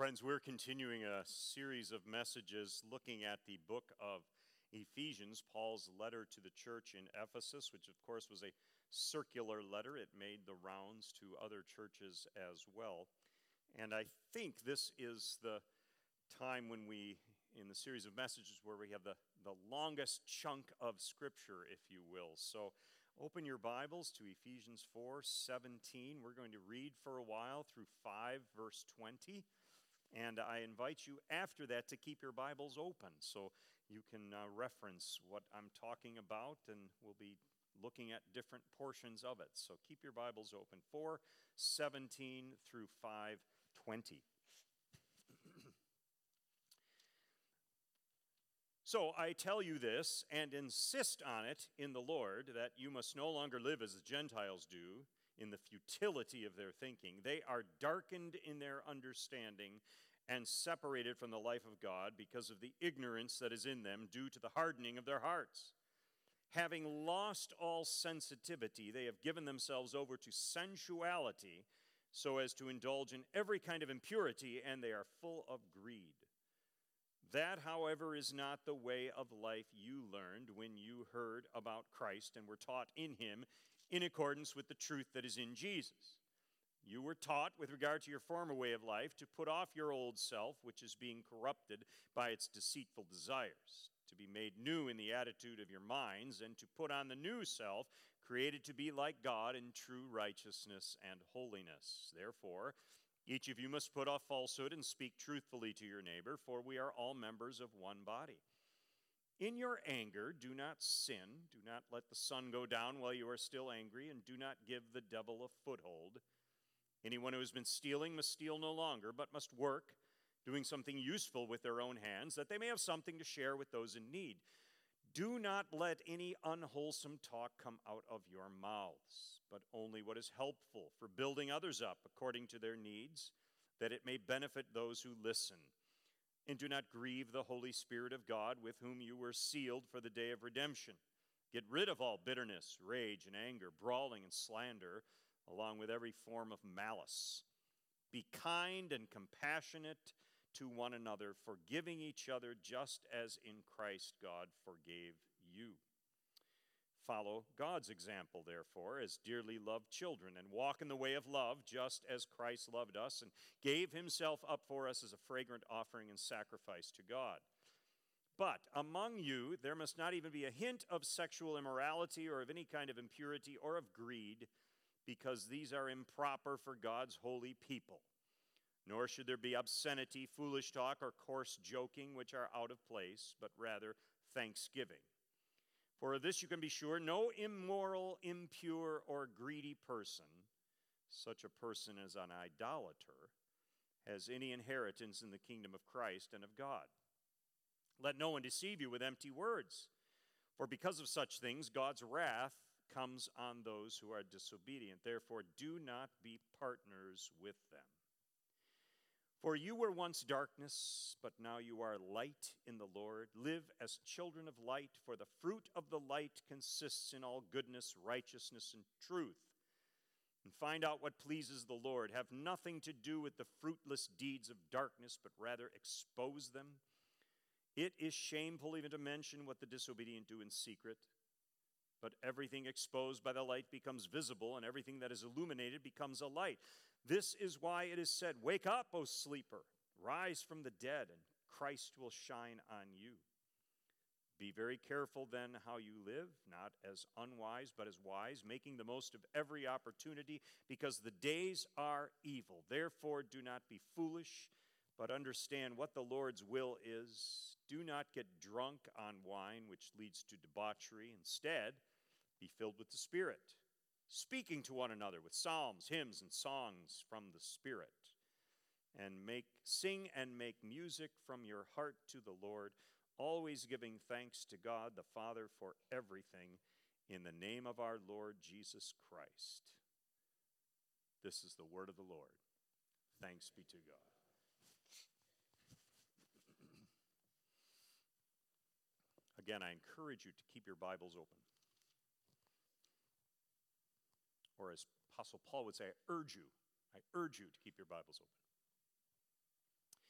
Friends, we're continuing a series of messages looking at the book of Ephesians, Paul's letter to the church in Ephesus, which of course was a circular letter. It made the rounds to other churches as well. And I think this is the time when we, in the series of messages, where we have the longest chunk of Scripture, if you will. So open your Bibles to Ephesians 4:17. We're going to read for a while through 5, verse 20. And I invite you after that to keep your Bibles open so you can reference what I'm talking about, and we'll be looking at different portions of it. So keep your Bibles open. 4:17 through 5:20. So I tell you this and insist on it in the Lord, that you must no longer live as the Gentiles do, in the futility of their thinking. They are darkened in their understanding and separated from the life of God because of the ignorance that is in them due to the hardening of their hearts. Having lost all sensitivity, they have given themselves over to sensuality so as to indulge in every kind of impurity, and they are full of greed. That, however, is not the way of life you learned when you heard about Christ and were taught in him in accordance with the truth that is in Jesus. You were taught, with regard to your former way of life, to put off your old self, which is being corrupted by its deceitful desires, to be made new in the attitude of your minds, and to put on the new self, created to be like God in true righteousness and holiness. Therefore, each of you must put off falsehood and speak truthfully to your neighbor, for we are all members of one body. In your anger, do not sin. Do not let the sun go down while you are still angry, and do not give the devil a foothold. Anyone who has been stealing must steal no longer, but must work, doing something useful with their own hands, that they may have something to share with those in need. Do not let any unwholesome talk come out of your mouths, but only what is helpful for building others up according to their needs, that it may benefit those who listen. And do not grieve the Holy Spirit of God, with whom you were sealed for the day of redemption. Get rid of all bitterness, rage, and anger, brawling and slander, along with every form of malice. Be kind and compassionate to one another, forgiving each other just as in Christ God forgave you. Follow God's example, therefore, as dearly loved children, and walk in the way of love, just as Christ loved us and gave himself up for us as a fragrant offering and sacrifice to God. But among you there must not even be a hint of sexual immorality or of any kind of impurity or of greed, because these are improper for God's holy people. Nor should there be obscenity, foolish talk, or coarse joking, which are out of place, but rather thanksgiving. For of this you can be sure, no immoral, impure, or greedy person, such a person as an idolater, has any inheritance in the kingdom of Christ and of God. Let no one deceive you with empty words, for because of such things God's wrath comes on those who are disobedient. Therefore, do not be partners with them. For you were once darkness, but now you are light in the Lord. Live as children of light, for the fruit of the light consists in all goodness, righteousness, and truth. And find out what pleases the Lord. Have nothing to do with the fruitless deeds of darkness, but rather expose them. It is shameful even to mention what the disobedient do in secret. But everything exposed by the light becomes visible, and everything that is illuminated becomes a light. This is why it is said, "Wake up, O sleeper, rise from the dead, and Christ will shine on you." Be very careful then how you live, not as unwise, but as wise, making the most of every opportunity, because the days are evil. Therefore, do not be foolish, but understand what the Lord's will is. Do not get drunk on wine, which leads to debauchery. Instead, be filled with the Spirit, speaking to one another with psalms, hymns, and songs from the Spirit. And sing and make music from your heart to the Lord, always giving thanks to God the Father for everything, in the name of our Lord Jesus Christ. This is the word of the Lord. Thanks be to God. Again, I encourage you to keep your Bibles open. Or as Apostle Paul would say, I urge you to keep your Bibles open.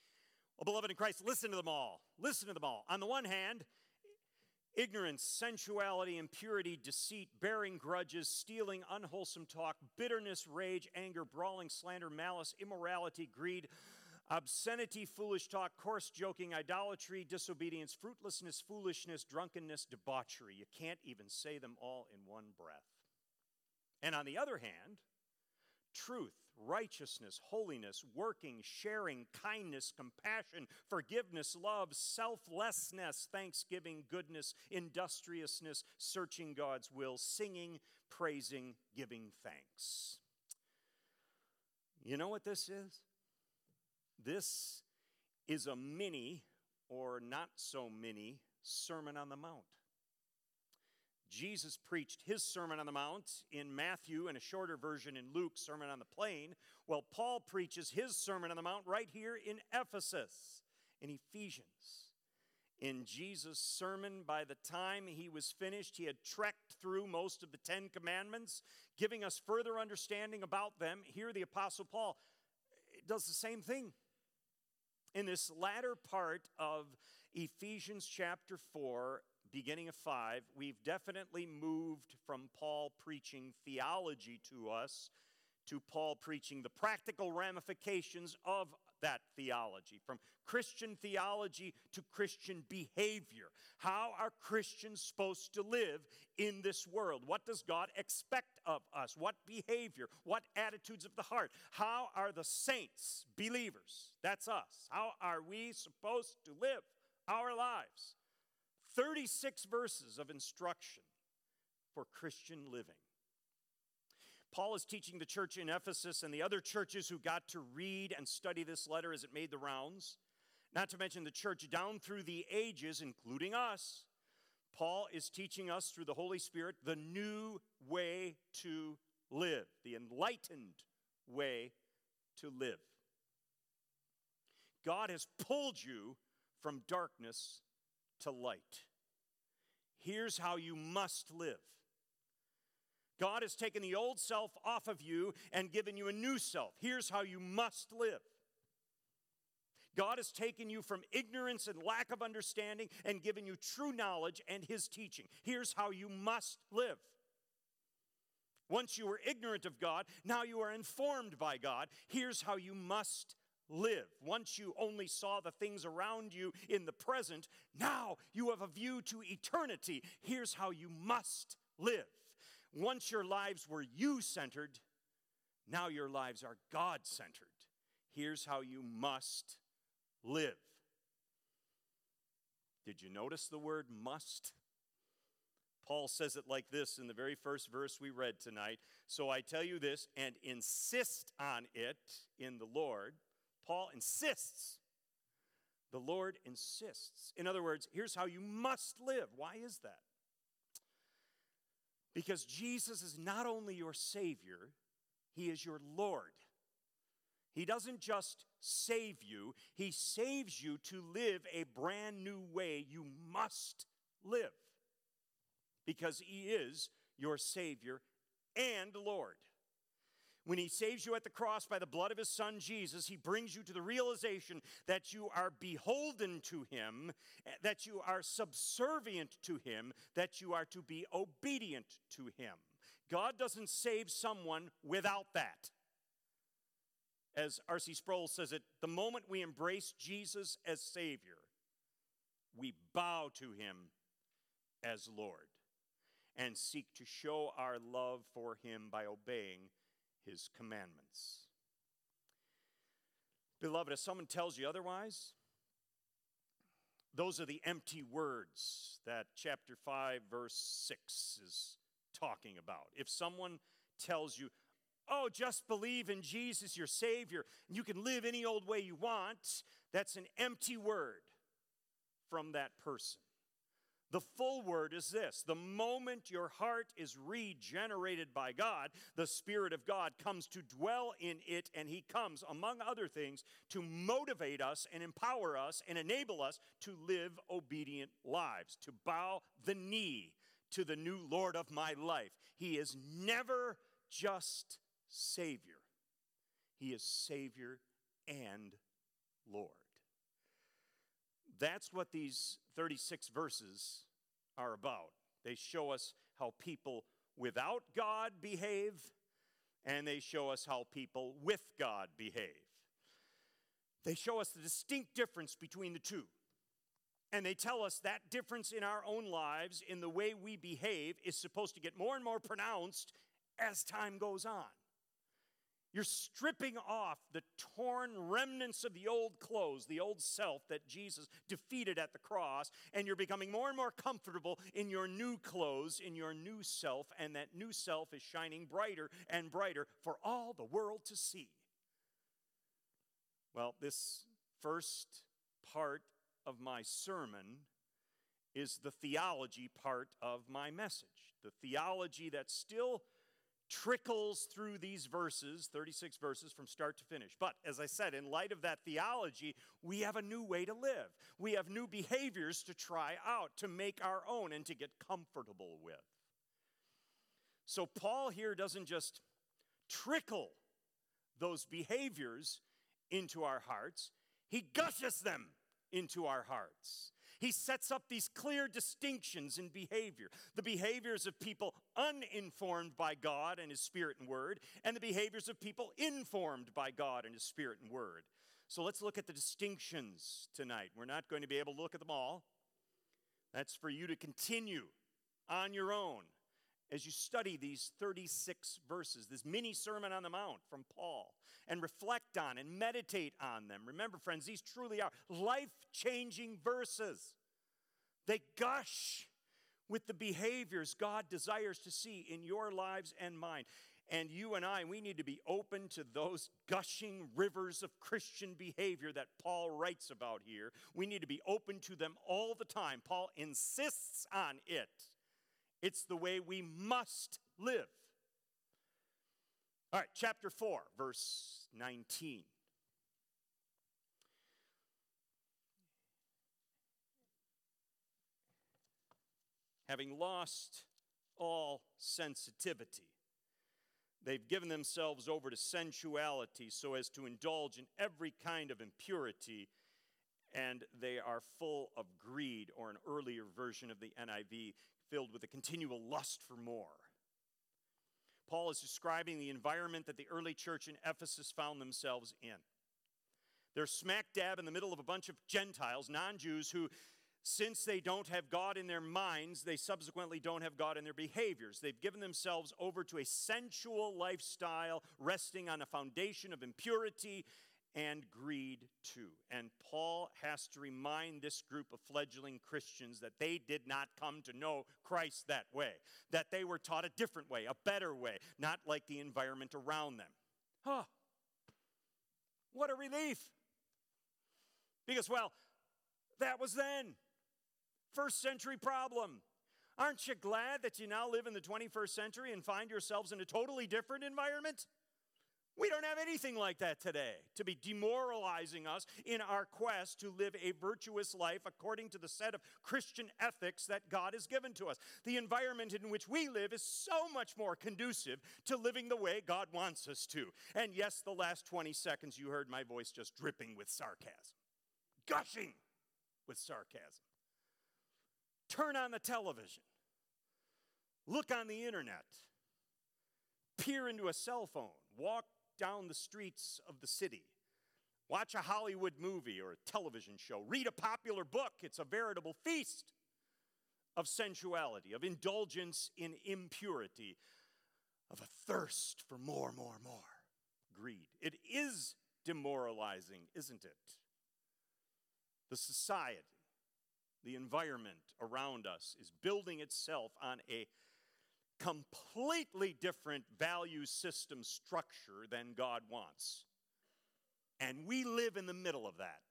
Oh, beloved in Christ, listen to them all. Listen to them all. On the one hand, ignorance, sensuality, impurity, deceit, bearing grudges, stealing, unwholesome talk, bitterness, rage, anger, brawling, slander, malice, immorality, greed, obscenity, foolish talk, coarse joking, idolatry, disobedience, fruitlessness, foolishness, drunkenness, debauchery. You can't even say them all in one breath. And on the other hand, truth, righteousness, holiness, working, sharing, kindness, compassion, forgiveness, love, selflessness, thanksgiving, goodness, industriousness, searching God's will, singing, praising, giving thanks. You know what this is? This is a mini, or not so mini, Sermon on the Mount. Jesus preached his Sermon on the Mount in Matthew and a shorter version in Luke, Sermon on the Plain. Well, Paul preaches his Sermon on the Mount right here in Ephesus, in Ephesians. In Jesus' sermon, by the time he was finished, he had trekked through most of the 10 Commandments, giving us further understanding about them. Here, the Apostle Paul does the same thing. In this latter part of Ephesians chapter 4, beginning of 5, we've definitely moved from Paul preaching theology to us to Paul preaching the practical ramifications of that theology, from Christian theology to Christian behavior. How are Christians supposed to live in this world? What does God expect of us? What behavior? What attitudes of the heart? How are the saints, believers, that's us, how are we supposed to live our lives? 36 verses of instruction for Christian living. Paul is teaching the church in Ephesus and the other churches who got to read and study this letter as it made the rounds, not to mention the church down through the ages, including us. Paul is teaching us through the Holy Spirit the new way to live, the enlightened way to live. God has pulled you from darkness to light. Here's how you must live. God has taken the old self off of you and given you a new self. Here's how you must live. God has taken you from ignorance and lack of understanding and given you true knowledge and his teaching. Here's how you must live. Once you were ignorant of God, now you are informed by God. Here's how you must live. Once you only saw the things around you in the present, now you have a view to eternity. Here's how you must live. Once your lives were you-centered, now your lives are God-centered. Here's how you must live. Did you notice the word must? Paul says it like this in the very first verse we read tonight. So I tell you this and insist on it in the Lord. Paul insists. The Lord insists. In other words, here's how you must live. Why is that? Because Jesus is not only your Savior, he is your Lord. He doesn't just save you, he saves you to live a brand new way you must live. Because he is your Savior and Lord. When he saves you at the cross by the blood of his Son, Jesus, he brings you to the realization that you are beholden to him, that you are subservient to him, that you are to be obedient to him. God doesn't save someone without that. As R.C. Sproul says it, the moment we embrace Jesus as Savior, we bow to him as Lord and seek to show our love for him by obeying his commandments. Beloved, if someone tells you otherwise, those are the empty words that chapter 5, verse 6 is talking about. If someone tells you, oh, just believe in Jesus, your Savior, and you can live any old way you want, that's an empty word from that person. The full word is this: the moment your heart is regenerated by God, the Spirit of God comes to dwell in it, and he comes, among other things, to motivate us and empower us and enable us to live obedient lives, to bow the knee to the new Lord of my life. He is never just Savior. He is Savior and Lord. That's what these 36 verses are about. They show us how people without God behave, and they show us how people with God behave. They show us the distinct difference between the two. And they tell us that difference in our own lives, in the way we behave, is supposed to get more and more pronounced as time goes on. You're stripping off the torn remnants of the old clothes, the old self that Jesus defeated at the cross, and you're becoming more and more comfortable in your new clothes, in your new self, and that new self is shining brighter and brighter for all the world to see. Well, this first part of my sermon is the theology part of my message. The theology that still trickles through these verses, 36 verses from start to finish. But as I said, in light of that theology, we have a new way to live. We have new behaviors to try out, to make our own, and to get comfortable with. So Paul here doesn't just trickle those behaviors into our hearts, he gushes them into our hearts. He sets up these clear distinctions in behavior. The behaviors of people uninformed by God and His Spirit and Word, and the behaviors of people informed by God and His Spirit and Word. So let's look at the distinctions tonight. We're not going to be able to look at them all. That's for you to continue on your own as you study these 36 verses, this mini Sermon on the Mount from Paul, and reflect on and meditate on them. Remember, friends, these truly are life-changing verses. They gush with the behaviors God desires to see in your lives and mine. And you and I, we need to be open to those gushing rivers of Christian behavior that Paul writes about here. We need to be open to them all the time. Paul insists on it. It's the way we must live. All right, chapter 4, verse 19. Having lost all sensitivity, they've given themselves over to sensuality so as to indulge in every kind of impurity, and they are full of greed, or an earlier version of the NIV, filled with a continual lust for more. Paul is describing the environment that the early church in Ephesus found themselves in. They're smack dab in the middle of a bunch of Gentiles, non-Jews, who, since they don't have God in their minds, they subsequently don't have God in their behaviors. They've given themselves over to a sensual lifestyle resting on a foundation of impurity and greed too. And Paul has to remind this group of fledgling Christians that they did not come to know Christ that way, that they were taught a different way, a better way, not like the environment around them. Huh. What a relief. Because, well, that was then. First century problem. Aren't you glad that you now live in the 21st century and find yourselves in a totally different environment? We don't have anything like that today to be demoralizing us in our quest to live a virtuous life according to the set of Christian ethics that God has given to us. The environment in which we live is so much more conducive to living the way God wants us to. And yes, the last 20 seconds you heard my voice just dripping with sarcasm, gushing with sarcasm. Turn on the television, look on the internet, peer into a cell phone, walk down the streets of the city, watch a Hollywood movie or a television show, read a popular book. It's a veritable feast of sensuality, of indulgence in impurity, of a thirst for more, greed. It is demoralizing, isn't it? The society, the environment around us is building itself on a completely different value system structure than God wants. And we live in the middle of that.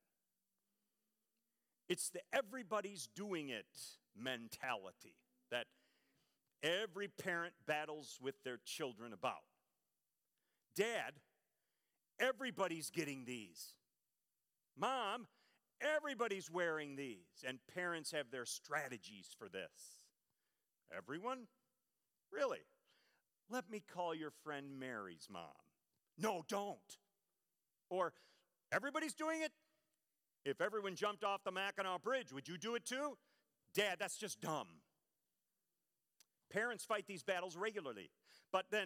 It's the everybody's doing it mentality that every parent battles with their children about. Dad, everybody's getting these. Mom, everybody's wearing these. And parents have their strategies for this. Everyone? Really? Let me call your friend Mary's mom. No, don't. Or, everybody's doing it? If everyone jumped off the Mackinac Bridge, would you do it too? Dad, that's just dumb. Parents fight these battles regularly. But then,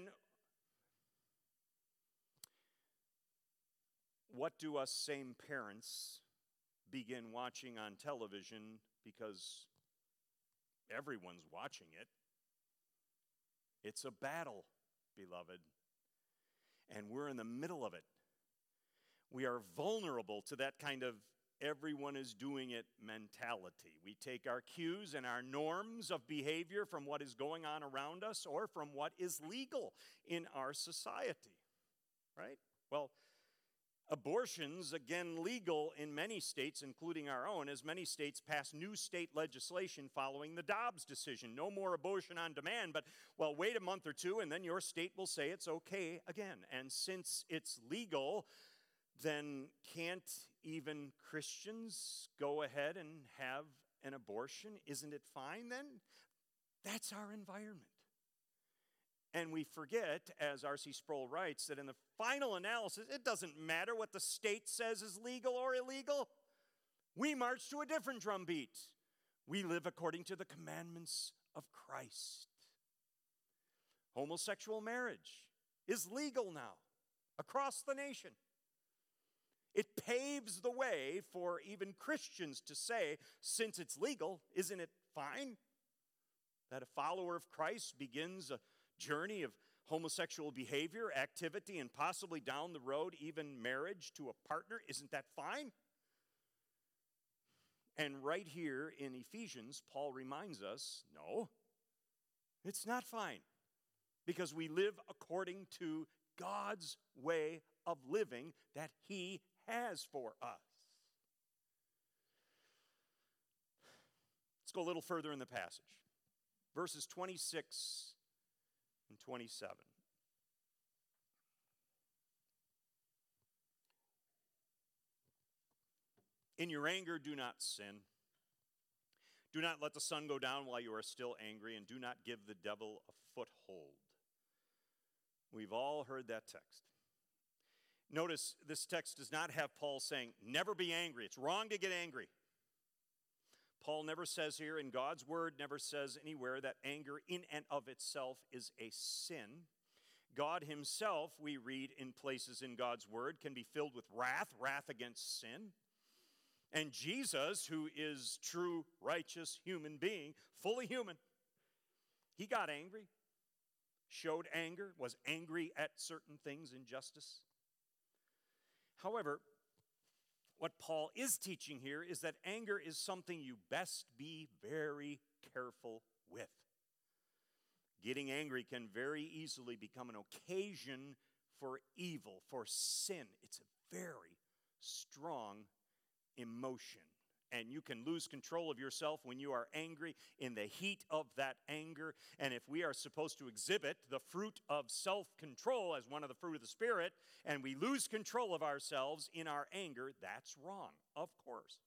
what do us same parents begin watching on television because everyone's watching it? It's a battle, beloved, and we're in the middle of it. We are vulnerable to that kind of everyone is doing it mentality. We take our cues and our norms of behavior from what is going on around us or from what is legal in our society, right? Well, abortion's, again, legal in many states, including our own, as many states pass new state legislation following the Dobbs decision. No more abortion on demand, but, well, wait a month or two, and then your state will say it's okay again. And since it's legal, then can't even Christians go ahead and have an abortion? Isn't it fine then? That's our environment. And we forget, as R.C. Sproul writes, that in the final analysis, it doesn't matter what the state says is legal or illegal. We march to a different drumbeat. We live according to the commandments of Christ. Homosexual marriage is legal now across the nation. It paves the way for even Christians to say, since it's legal, isn't it fine that a follower of Christ begins a journey of homosexual behavior, activity, and possibly down the road, even marriage to a partner? Isn't that fine? And right here in Ephesians, Paul reminds us, no, it's not fine, because we live according to God's way of living that He has for us. Let's go a little further in the passage. Verses 26 and 27. In your anger, do not sin. Do not let the sun go down while you are still angry, and do not give the devil a foothold. We've all heard that text. Notice this text does not have Paul saying, never be angry. It's wrong to get angry. Paul never says here, and God's word never says anywhere, that anger in and of itself is a sin. God himself, we read in places in God's word, can be filled with wrath against sin. And Jesus, who is true, righteous human being, fully human, he got angry, showed anger, was angry at certain things, injustice. However, what Paul is teaching here is that anger is something you best be very careful with. Getting angry can very easily become an occasion for evil, for sin. It's a very strong emotion. And you can lose control of yourself when you are angry in the heat of that anger. And if we are supposed to exhibit the fruit of self-control as one of the fruit of the Spirit, and we lose control of ourselves in our anger, that's wrong, of course.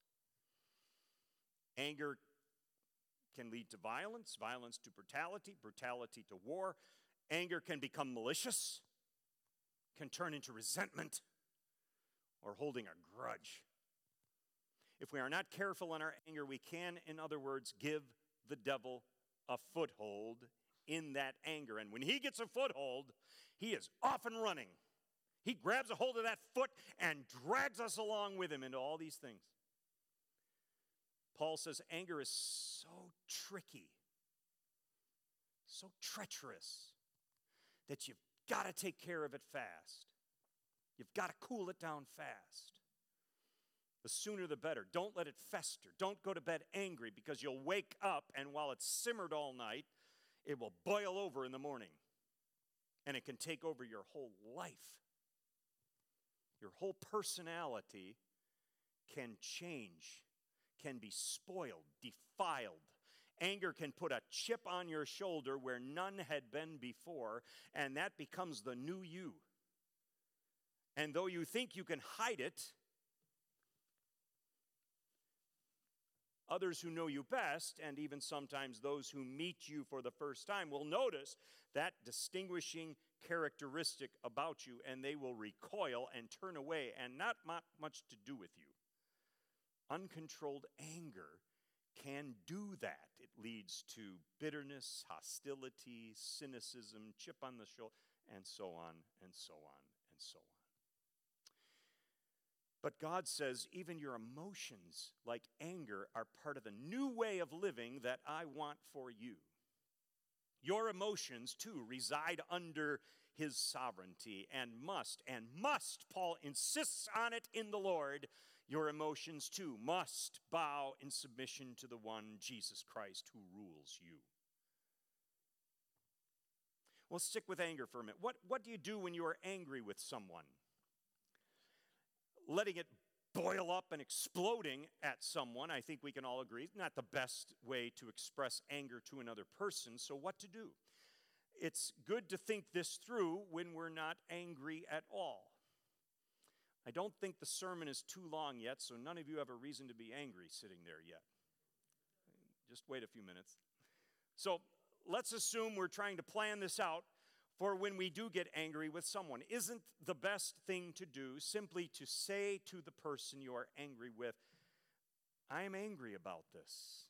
Anger can lead to violence, violence to brutality, brutality to war. Anger can become malicious, can turn into resentment, or holding a grudge. If we are not careful in our anger, we can, in other words, give the devil a foothold in that anger. And when he gets a foothold, he is off and running. He grabs a hold of that foot and drags us along with him into all these things. Paul says anger is so tricky, so treacherous, that you've got to take care of it fast. You've got to cool it down fast. The sooner the better. Don't let it fester. Don't go to bed angry, because you'll wake up, and while it's simmered all night, it will boil over in the morning. And it can take over your whole life. Your whole personality can change, can be spoiled, defiled. Anger can put a chip on your shoulder where none had been before, and that becomes the new you. And though you think you can hide it, others who know you best, and even sometimes those who meet you for the first time, will notice that distinguishing characteristic about you, and they will recoil and turn away and not much to do with you. Uncontrolled anger can do that. It leads to bitterness, hostility, cynicism, chip on the shoulder, and so on, and so on, and so on. But God says even your emotions, like anger, are part of the new way of living that I want for you. Your emotions, too, reside under his sovereignty and must, Paul insists on it in the Lord, your emotions, too, must bow in submission to the one, Jesus Christ, who rules you. Well, stick with anger for a minute. What do you do when you are angry with someone? Letting it boil up and exploding at someone, I think we can all agree, is not the best way to express anger to another person. So what to do? It's good to think this through when we're not angry at all. I don't think the sermon is too long yet, so none of you have a reason to be angry sitting there yet. Just wait a few minutes. So let's assume we're trying to plan this out for when we do get angry with someone. Isn't the best thing to do simply to say to the person you are angry with, I am angry about this?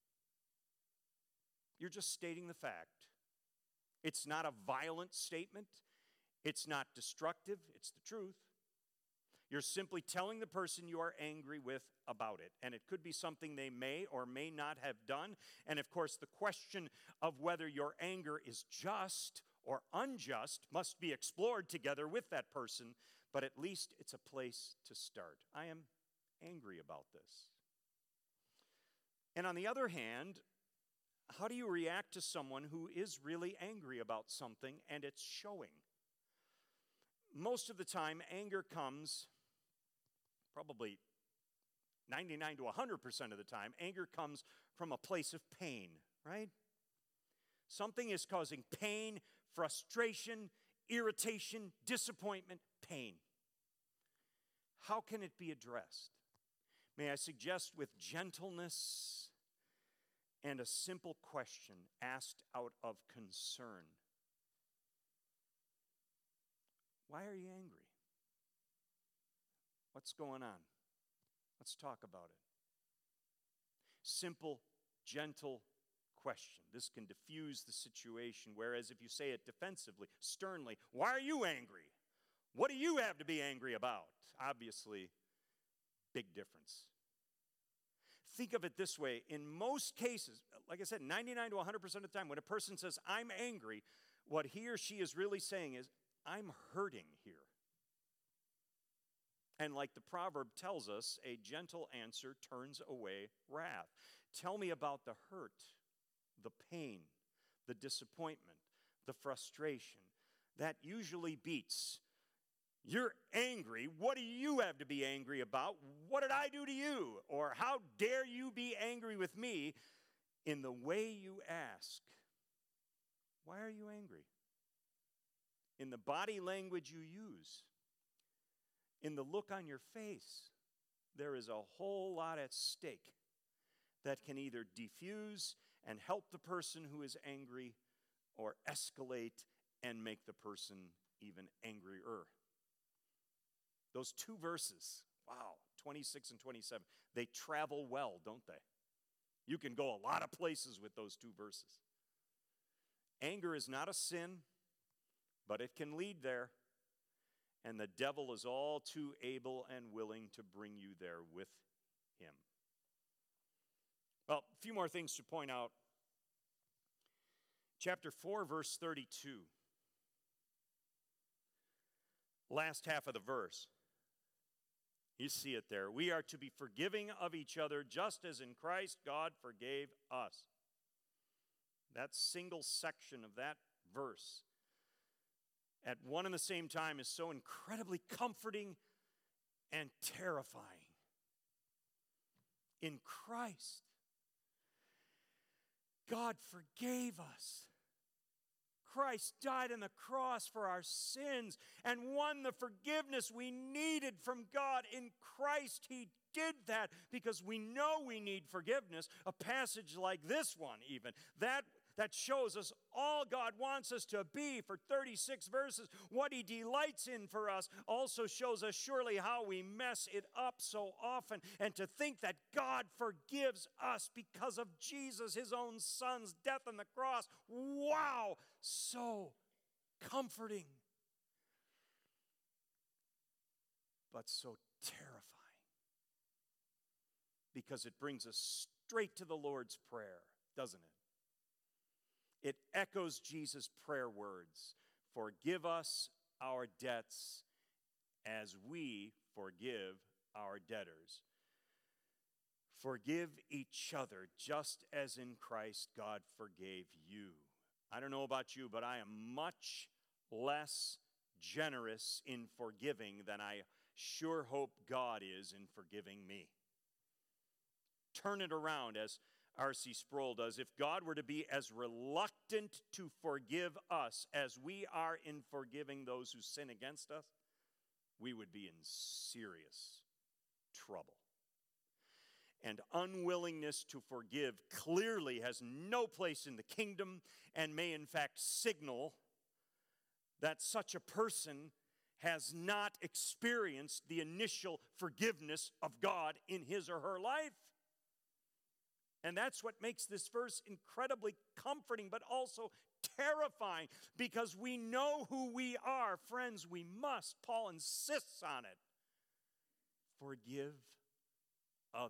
You're just stating the fact. It's not a violent statement. It's not destructive. It's the truth. You're simply telling the person you are angry with about it. And it could be something they may or may not have done. And of course, the question of whether your anger is just or unjust must be explored together with that person. But at least it's a place to start. I am angry about this. And on the other hand, how do you react to someone who is really angry about something and it's showing? Most of the time, anger comes, probably 99 to 100% of the time, anger comes from a place of pain, right? Something is causing pain, frustration, irritation, disappointment, pain. How can it be addressed? May I suggest with gentleness and a simple question asked out of concern. Why are you angry? What's going on? Let's talk about it. Simple, gentle question. This can diffuse the situation, whereas if you say it defensively, sternly, why are you angry? What do you have to be angry about? Obviously, big difference. Think of it this way. In most cases, like I said, 99 to 100% of the time, when a person says, I'm angry, what he or she is really saying is, I'm hurting here. And like the proverb tells us, a gentle answer turns away wrath. Tell me about the hurt, the pain, the disappointment, the frustration. That usually beats, you're angry. What do you have to be angry about? What did I do to you? Or how dare you be angry with me? In the way you ask, why are you angry? In the body language you use, in the look on your face, there is a whole lot at stake that can either diffuse and help the person who is angry or escalate and make the person even angrier. Those two verses, wow, 26 and 27, they travel well, don't they? You can go a lot of places with those two verses. Anger is not a sin, but it can lead there. And the devil is all too able and willing to bring you there with him. Well, a few more things to point out. Chapter 4, verse 32. Last half of the verse. You see it there. We are to be forgiving of each other just as in Christ God forgave us. That single section of that verse at one and the same time is so incredibly comforting and terrifying. In Christ, God forgave us. Christ died on the cross for our sins and won the forgiveness we needed from God. In Christ, he did that because we know we need forgiveness. A passage like this one even, that shows us all God wants us to be for 36 verses, what He delights in for us, also shows us surely how we mess it up so often. And to think that God forgives us because of Jesus, His own Son's death on the cross, wow, so comforting, but so terrifying, because it brings us straight to the Lord's Prayer, doesn't it? It echoes Jesus' prayer words, "Forgive us our debts as we forgive our debtors." Forgive each other just as in Christ God forgave you. I don't know about you, but I am much less generous in forgiving than I sure hope God is in forgiving me. Turn it around, as R.C. Sproul does. If God were to be as reluctant to forgive us as we are in forgiving those who sin against us, we would be in serious trouble. And unwillingness to forgive clearly has no place in the kingdom, and may in fact signal that such a person has not experienced the initial forgiveness of God in his or her life. And that's what makes this verse incredibly comforting, but also terrifying, because we know who we are. Friends, we must, Paul insists on it, forgive others.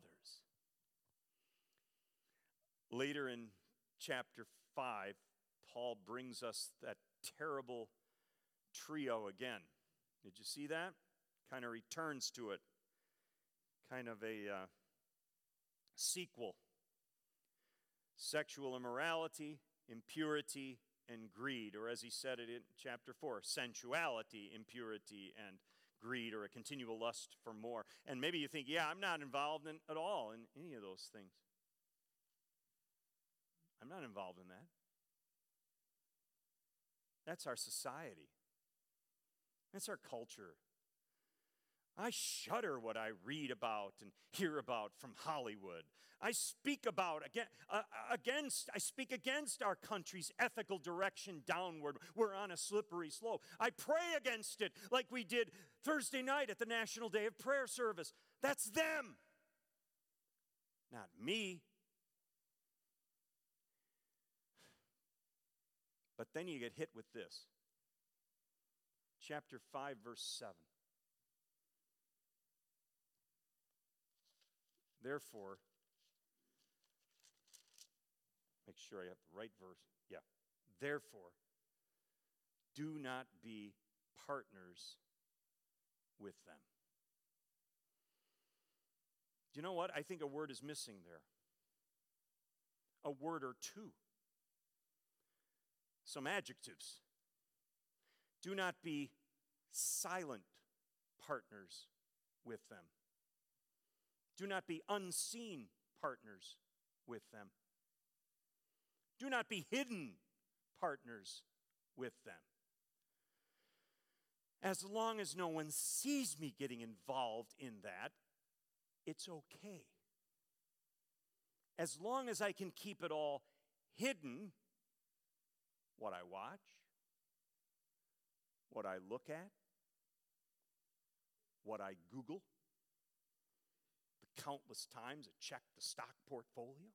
Later in chapter 5, Paul brings us that terrible trio again. Did you see that? Kind of returns to it. Kind of a sequel. Sexual immorality, impurity, and greed. Or as he said it in chapter 4, sensuality, impurity, and greed, or a continual lust for more. And maybe you think, yeah, I'm not involved at all in any of those things. I'm not involved in that. That's our society. That's our culture. I shudder what I read about and hear about from Hollywood. I speak against our country's ethical direction downward. We're on a slippery slope. I pray against it like we did Thursday night at the National Day of Prayer service. That's them, not me. But then you get hit with this. Chapter 5, verse 7. Therefore, make sure I have the right verse. Yeah. Therefore, do not be partners with them. Do you know what? I think a word is missing there. A word or two. Some adjectives. Do not be silent partners with them. Do not be unseen partners with them. Do not be hidden partners with them. As long as no one sees me getting involved in that, it's okay. As long as I can keep it all hidden, what I watch, what I look at, what I Google, the countless times I check the stock portfolio,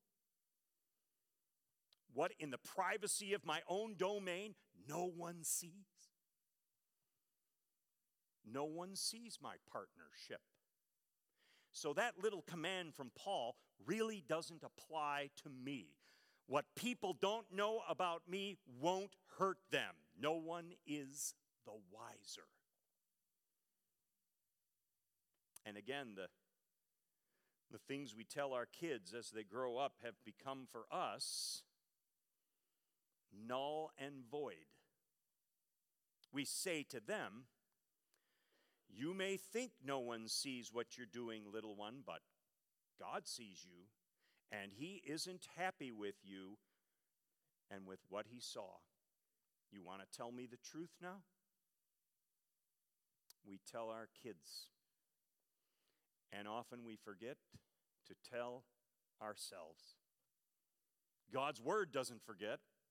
what in the privacy of my own domain no one sees. No one sees my partnership. So that little command from Paul really doesn't apply to me. What people don't know about me won't hurt them. No one is the wiser. And again, the things we tell our kids as they grow up have become for us null and void. We say to them, you may think no one sees what you're doing, little one, but God sees you, and He isn't happy with you and with what He saw. You want to tell me the truth now? We tell our kids, and often we forget to tell ourselves. God's Word doesn't forget.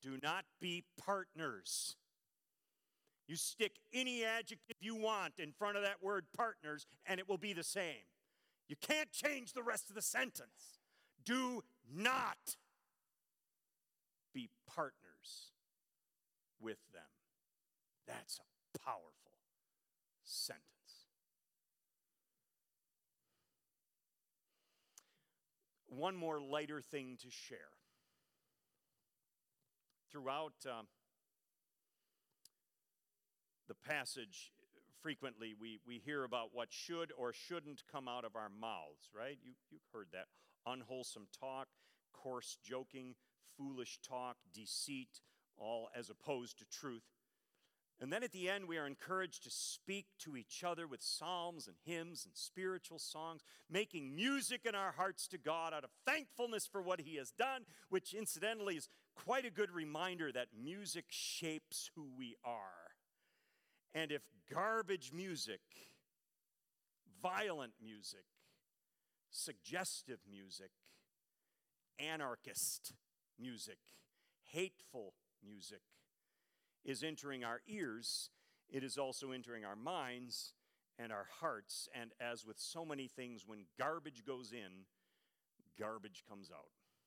Do not be partners. You stick any adjective you want in front of that word partners, and it will be the same. You can't change the rest of the sentence. Do not be partners with them. That's a powerful sentence. One more lighter thing to share. Throughout the passage, frequently we hear about what should or shouldn't come out of our mouths, right? You've heard that. Unwholesome talk, coarse joking, foolish talk, deceit, all as opposed to truth. And then at the end, we are encouraged to speak to each other with psalms and hymns and spiritual songs, making music in our hearts to God out of thankfulness for what He has done, which incidentally is quite a good reminder that music shapes who we are. And if garbage music, violent music, suggestive music, anarchist music, hateful music is entering our ears, it is also entering our minds and our hearts. And as with so many things, when garbage goes in, garbage comes out.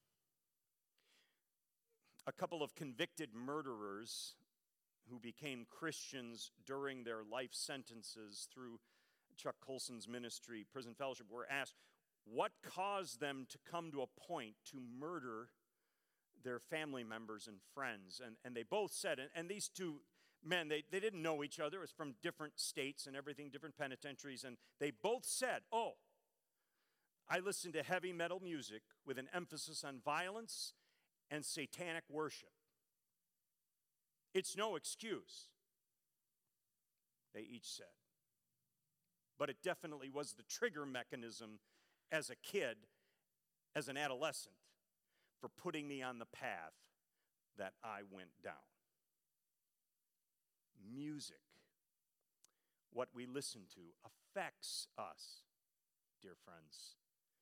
A couple of convicted murderers who became Christians during their life sentences through Chuck Colson's ministry, Prison Fellowship, were asked what caused them to come to a point to murder their family members and friends. And they both said, and these two men, they didn't know each other. It was from different states and everything, different penitentiaries. And they both said, I listened to heavy metal music with an emphasis on violence and satanic worship. It's no excuse, they each said. But it definitely was the trigger mechanism as a kid, as an adolescent, for putting me on the path that I went down. Music, what we listen to, affects us, dear friends.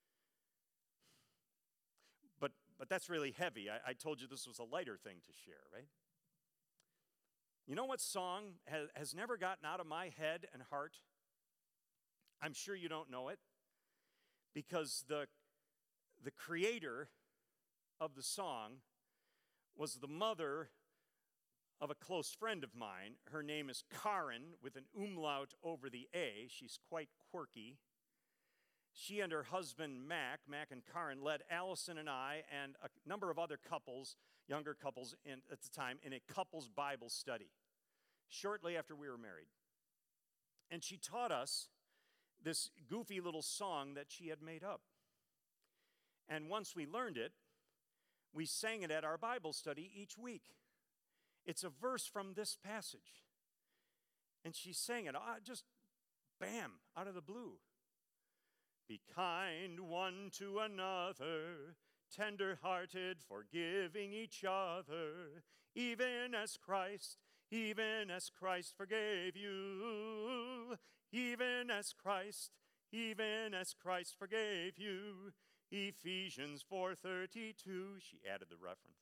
But that's really heavy. I told you this was a lighter thing to share, right? You know what song has never gotten out of my head and heart? I'm sure you don't know it, because the creator of the song was the mother of a close friend of mine. Her name is Karen, with an umlaut over the A. She's quite quirky. She and her husband, Mac and Karen, led Allison and I and a number of other couples, younger couples at the time, in a couples Bible study shortly after we were married. And she taught us this goofy little song that she had made up. And once we learned it, we sang it at our Bible study each week. It's a verse from this passage. And she sang it just bam, out of the blue. Be kind one to another, tender-hearted, forgiving each other, even as Christ forgave you, even as Christ forgave you. Ephesians 4:32, she added the reference.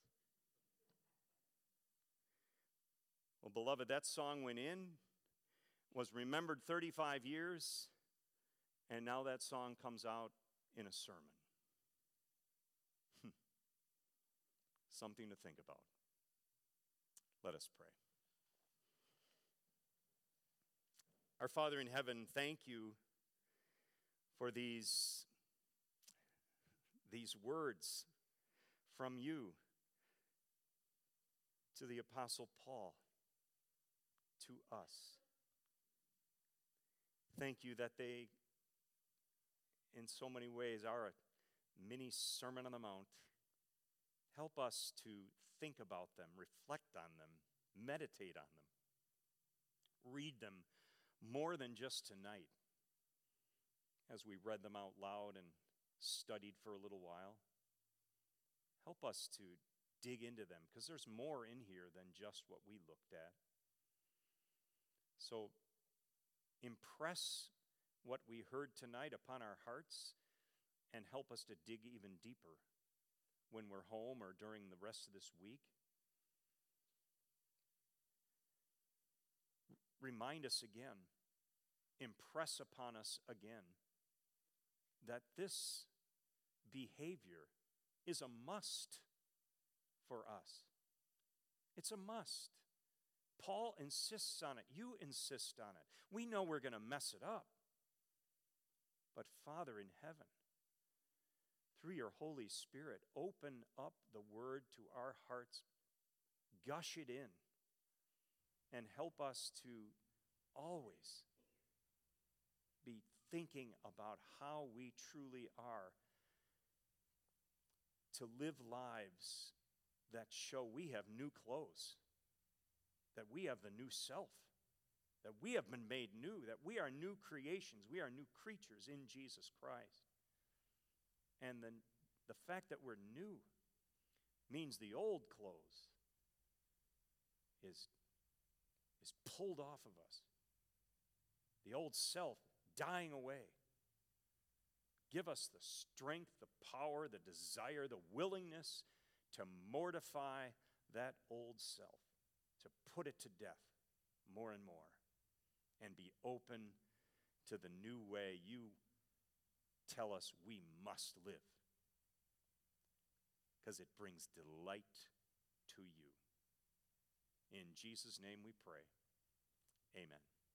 Well, beloved, that song went in, was remembered 35 years, and now that song comes out in a sermon. Something to think about. Let us pray. Our Father in heaven, thank you for these words from you to the Apostle Paul, to us. Thank you that they, in so many ways, are a mini Sermon on the Mount. Help us to think about them, reflect on them, meditate on them, read them more than just tonight as we read them out loud and studied for a little while. Help us to dig into them, because there's more in here than just what we looked at. So impress what we heard tonight upon our hearts and help us to dig even deeper when we're home or during the rest of this week. remind us again, impress upon us again, that this behavior is a must for us. It's a must. Paul insists on it. You insist on it. We know we're going to mess it up. But Father in heaven, through your Holy Spirit, open up the word to our hearts, gush it in, and help us to always be thinking about how we truly are to live lives that show we have new clothes, that we have the new self, that we have been made new, that we are new creations, we are new creatures in Jesus Christ. And the fact that we're new means the old clothes is pulled off of us. The old self dying away. Give us the strength, the power, the desire, the willingness to mortify that old self, to put it to death more and more, and be open to the new way you tell us we must live, because it brings delight to you. In Jesus' name we pray. Amen.